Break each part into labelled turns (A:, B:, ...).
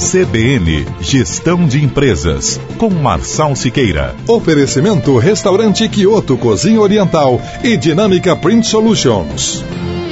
A: CBN, Gestão de Empresas, com Marçal Siqueira.
B: Oferecimento Restaurante Kyoto Cozinha Oriental e Dinâmica Print Solutions.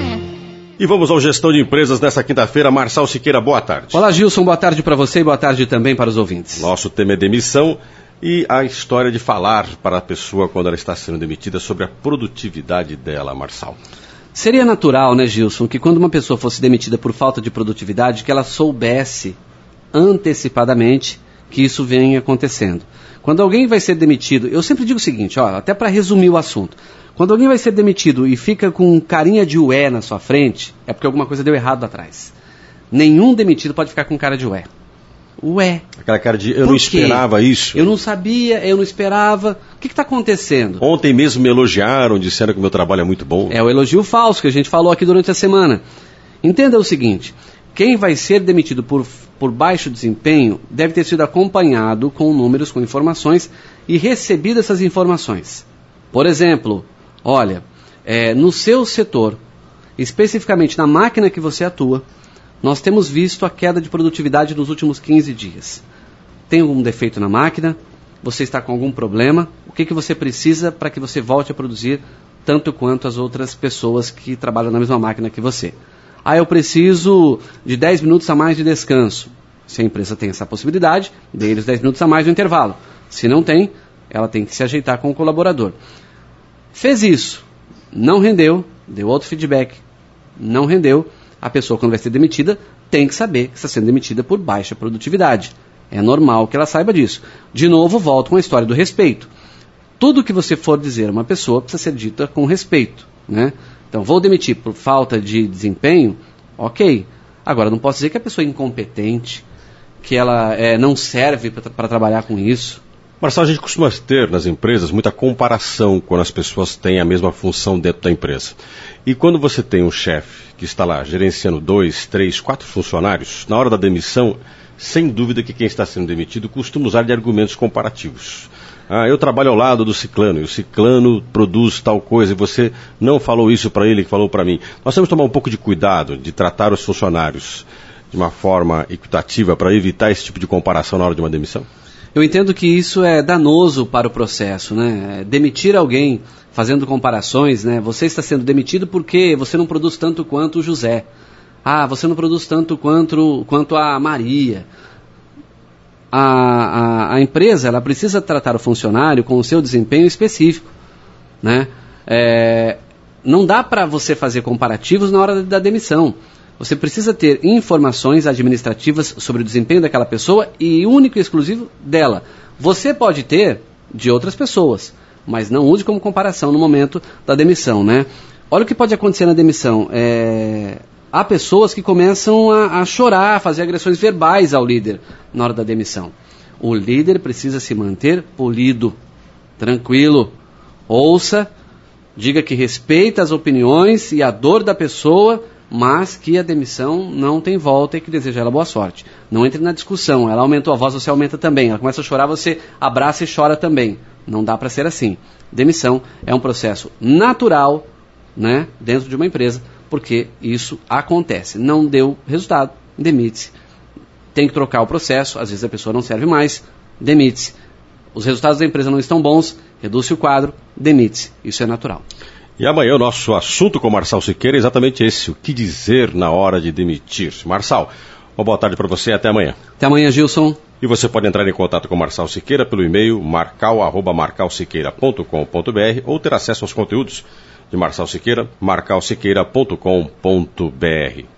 C: E vamos ao Gestão de Empresas nessa quinta-feira. Marçal Siqueira, boa tarde.
D: Olá, Gilson, boa tarde para você e boa tarde também para os ouvintes.
C: Nosso tema é demissão e a história de falar para a pessoa quando ela está sendo demitida sobre a produtividade dela, Marçal.
D: Seria natural, né, Gilson, que quando uma pessoa fosse demitida por falta de produtividade, que ela soubesse antecipadamente que isso vem acontecendo. Quando alguém vai ser demitido, eu sempre digo o seguinte, até para resumir o assunto, quando alguém vai ser demitido e fica com carinha de ué na sua frente, é porque alguma coisa deu errado atrás. Nenhum demitido pode ficar com cara de ué. Ué.
C: Aquela cara de eu não esperava isso.
D: Eu não sabia, eu não esperava. O que está acontecendo?
C: Ontem mesmo me elogiaram, disseram que o meu trabalho é muito bom.
D: É o elogio falso que a gente falou aqui durante a semana. Entenda o seguinte, quem vai ser demitido por baixo desempenho deve ter sido acompanhado com números, com informações e recebido essas informações. Por exemplo, olha, no seu setor, especificamente na máquina que você atua, nós temos visto a queda de produtividade nos últimos 15 dias. Tem algum defeito na máquina? Você está com algum problema? O que você precisa para que você volte a produzir tanto quanto as outras pessoas que trabalham na mesma máquina que você? Eu preciso de 10 minutos a mais de descanso. Se a empresa tem essa possibilidade, dê eles 10 minutos a mais no intervalo. Se não tem, ela tem que se ajeitar com o colaborador. Fez isso, não rendeu, deu outro feedback, não rendeu. A pessoa, quando vai ser demitida, tem que saber que está sendo demitida por baixa produtividade. É normal que ela saiba disso. De novo, volto com a história do respeito. Tudo que você for dizer a uma pessoa precisa ser dita com respeito, né? Então, vou demitir por falta de desempenho? Ok. Agora, não posso dizer que a pessoa é incompetente, que ela não serve para trabalhar com isso.
C: Marçal, a gente costuma ter nas empresas muita comparação quando as pessoas têm a mesma função dentro da empresa. E quando você tem um chefe que está lá gerenciando 2, 3, 4 funcionários, na hora da demissão, sem dúvida que quem está sendo demitido costuma usar de argumentos comparativos. Eu trabalho ao lado do ciclano, e o ciclano produz tal coisa, e você não falou isso para ele, que falou para mim. Nós temos que tomar um pouco de cuidado de tratar os funcionários de uma forma equitativa para evitar esse tipo de comparação na hora de uma demissão?
D: Eu entendo que isso é danoso para o processo, né? Demitir alguém fazendo comparações, né? Você está sendo demitido porque você não produz tanto quanto o José. Você não produz tanto quanto a Maria. A empresa, ela precisa tratar o funcionário com o seu desempenho específico, né? Não dá para você fazer comparativos na hora da demissão. Você precisa ter informações administrativas sobre o desempenho daquela pessoa e único e exclusivo dela. Você pode ter de outras pessoas, mas não use como comparação no momento da demissão, né? Olha o que pode acontecer na demissão. Há pessoas que começam a chorar, a fazer agressões verbais ao líder na hora da demissão. O líder precisa se manter polido, tranquilo, ouça, diga que respeita as opiniões e a dor da pessoa, mas que a demissão não tem volta e que deseja ela boa sorte. Não entre na discussão, ela aumentou a voz, você aumenta também. Ela começa a chorar, você abraça e chora também. Não dá para ser assim. Demissão é um processo natural, né, dentro de uma empresa, porque isso acontece. Não deu resultado, demite-se. Tem que trocar o processo, às vezes a pessoa não serve mais, demite-se. Os resultados da empresa não estão bons, reduz-se o quadro, demite-se. Isso é natural.
C: E amanhã o nosso assunto com o Marçal Siqueira é exatamente esse, o que dizer na hora de demitir. Marçal, uma boa tarde para você e até amanhã.
D: Até amanhã, Gilson.
C: E você pode entrar em contato com o Marçal Siqueira pelo e-mail marcal@marcalsiqueira.com.br ou ter acesso aos conteúdos de Marçal Siqueira, marcalsiqueira.com.br.